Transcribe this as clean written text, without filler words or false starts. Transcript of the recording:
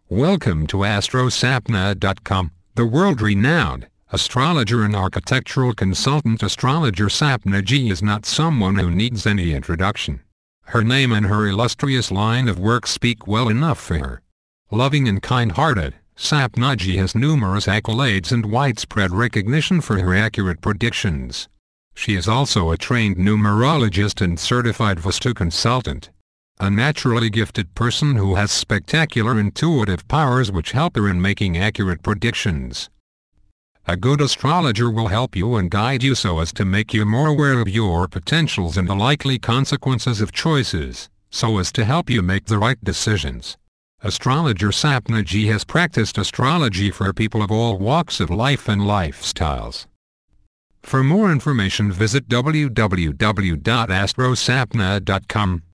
Welcome to AstroSapna.com, the world-renowned astrologer and architectural consultant. Astrologer Sapna Ji is not someone who needs any introduction. Her name and her illustrious line of work speak well enough for her. Loving and kind-hearted, Sapna Ji has numerous accolades and widespread recognition for her accurate predictions. She is also a trained numerologist and certified Vastu consultant. A naturally gifted person who has spectacular intuitive powers which help her in making accurate predictions. A good astrologer will help you and guide you so as to make you more aware of your potentials and the likely consequences of choices, so as to help you make the right decisions. Astrologer Sapna Ji has practiced astrology for people of all walks of life and lifestyles. For more information visit www.astrosapna.com.